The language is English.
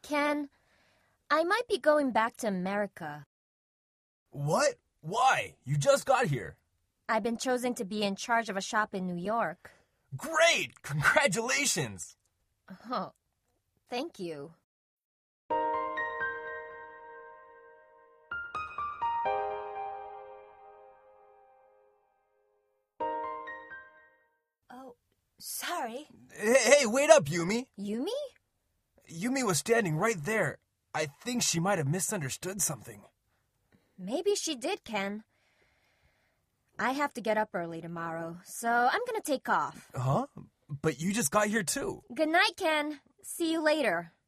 Ken, I might be going back to America. What? Why? You just got here. I've been chosen to be in charge of a shop in New York. Great! Congratulations! Oh, thank you. Oh, sorry. Hey, wait up, Yumi. Yumi? Yumi was standing right there. I think she might have misunderstood something. Maybe she did, Ken. I have to get up early tomorrow, so I'm gonna take off. Huh? But you just got here too. Good night, Ken. See you later.